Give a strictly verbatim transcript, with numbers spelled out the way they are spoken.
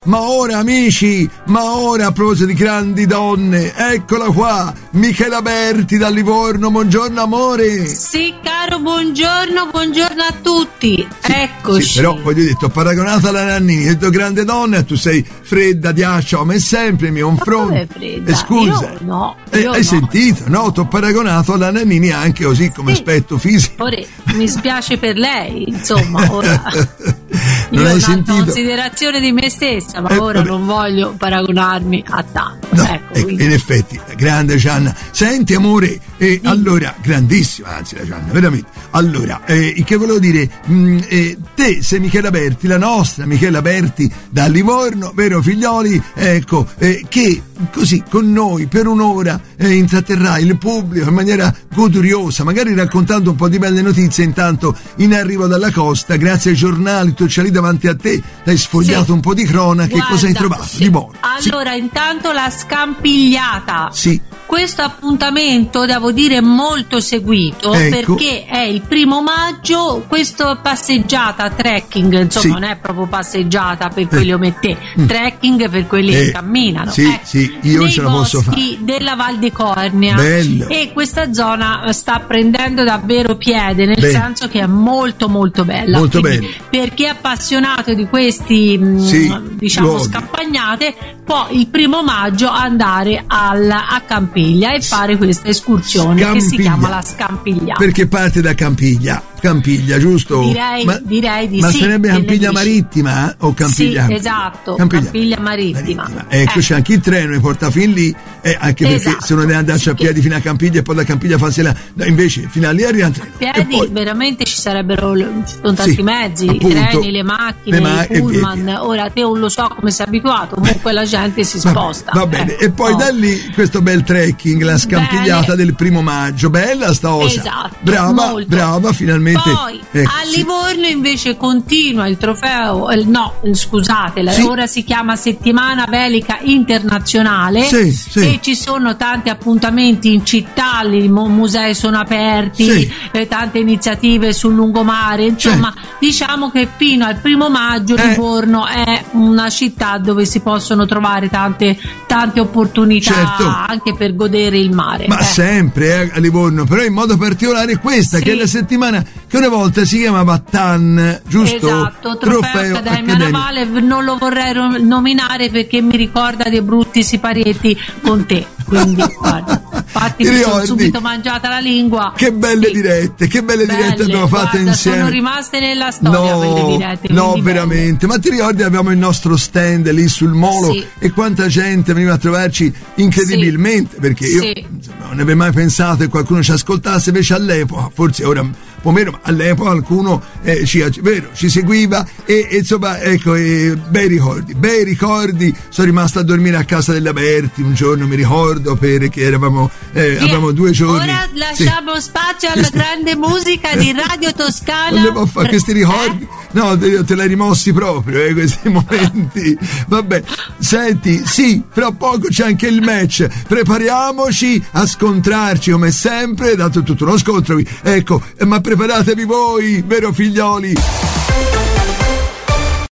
ma ora amici, ma ora a proposito di grandi donne, eccola qua, Michela Berti da Livorno, buongiorno amore. Sì caro, buongiorno, buongiorno a tutti, sì, eccoci. Sì, però voglio dire, ti ho paragonato alla Nannini, ho detto grande donna, tu sei fredda, diaccia come sempre nei miei confronti. Fredda? E scusa, io no, eh, io hai no. sentito? No, ti ho paragonato alla Nannini anche così come sì. aspetto fisico. Ora, mi spiace per lei, insomma, ora non io ho hai una sentito? Considerazione di me stessa, ma eh, ora vabbè. non voglio paragonarmi a tanto. No, ecco, ecco, in effetti, grande Gianna. Senti amore, eh, allora, grandissima, anzi la Gianna, veramente. Allora, eh, che volevo dire, mh, eh, te sei Michela Berti, la nostra Michela Berti da Livorno, vero figlioli? Ecco, eh, che così con noi per un'ora eh, intratterrai il pubblico in maniera goduriosa, magari raccontando un po' di belle notizie intanto in arrivo dalla costa, grazie ai giornali, tu c'è lì davanti a te, hai sfogliato sì. un po' di cronache, Guarda, cosa hai trovato sì. di buono? Allora, sì. intanto la scampigliata. Sì. Questo appuntamento devo dire molto seguito, ecco. perché è il primo maggio, questa passeggiata trekking, insomma sì. non è proprio passeggiata per quelli eh. come te, mm. trekking per quelli eh. che camminano. Sì, eh. sì, io Nei ce la posso fare. boschi della Val di Cornia. Bello. E questa zona sta prendendo davvero piede, nel Bene. senso che è molto molto bella. Molto Quindi, bene. per chi è appassionato di questi sì, mh, diciamo luoghi. scampagnate, può il primo maggio andare al, a Campiglia e fare questa escursione Scampiglia. che si chiama la Scampigliata. Perché parte da Campiglia, Campiglia, giusto? Direi, ma, direi di ma sì. Ma sarebbe Campiglia dici? Marittima o Campiglia? Sì, esatto, Campiglia, Campiglia Marittima. Marittima. Ecco, eh. c'è anche il treno che porta fin lì, eh, anche perché esatto. se non deve andarci sì, a piedi fino a Campiglia e poi da Campiglia a farsi là, no, invece fino a lì arriva il treno. A piedi poi, veramente ci sarebbero ci sono tanti sì, mezzi, appunto, i treni, le macchine, le ma- i pullman. Ora te non lo so come sei abituato, comunque la gente si va, sposta. Va bene, eh. e poi oh. da lì questo bel trekking, la scampigliata Bene. del primo maggio, bella sta osa. Esatto, brava, molto. brava, finalmente. Poi ecco, a sì. Livorno invece continua il trofeo, eh, no, scusate, Sì. ora si chiama Settimana Velica Internazionale Sì, sì. e ci sono tanti appuntamenti in città, i mu- musei sono aperti, Sì. eh, tante iniziative sul lungomare, insomma Certo. diciamo che fino al primo maggio Eh. Livorno è una città dove si possono trovare tante, tante opportunità Certo. anche per godere il mare. Ma eh. sempre eh, a Livorno, però in modo particolare questa Sì. che è la settimana che una volta si chiamava T A N, giusto? Esatto, trofeo, Accademia Accademia. Navale, non lo vorrei ro- nominare perché mi ricorda dei brutti siparietti con te, quindi guarda, infatti Ti mi sono ricordi? subito mangiata la lingua. Che belle Sì. dirette, che belle, Belle, dirette abbiamo fatto guarda, insieme. sono rimaste nella storia no, quelle dirette. no, quindi belle. veramente. Ma ti ricordi avevamo il nostro stand lì sul molo Sì. e quanta gente veniva a trovarci incredibilmente, Sì. perché io Sì. insomma, non avevo mai pensato che qualcuno ci ascoltasse, invece all'epoca, forse ora un po' meno, ma all'epoca qualcuno eh, ci, vero, ci seguiva e, e insomma ecco, e, bei ricordi, bei ricordi. Sono rimasto a dormire a casa della Berti un giorno, mi ricordo, perché eravamo eh, Via. avevamo due giorni. Ora lasciamo Sì. spazio alla grande musica di Radio Toscana. Volevo fare questi ricordi, Eh? no, te, te l'hai rimossi proprio, eh, questi momenti. Vabbè, senti, sì, fra poco c'è anche il match. Prepariamoci a scontrarci come sempre, dato tutto uno scontro. Ecco, ma preparatevi voi, vero figlioli?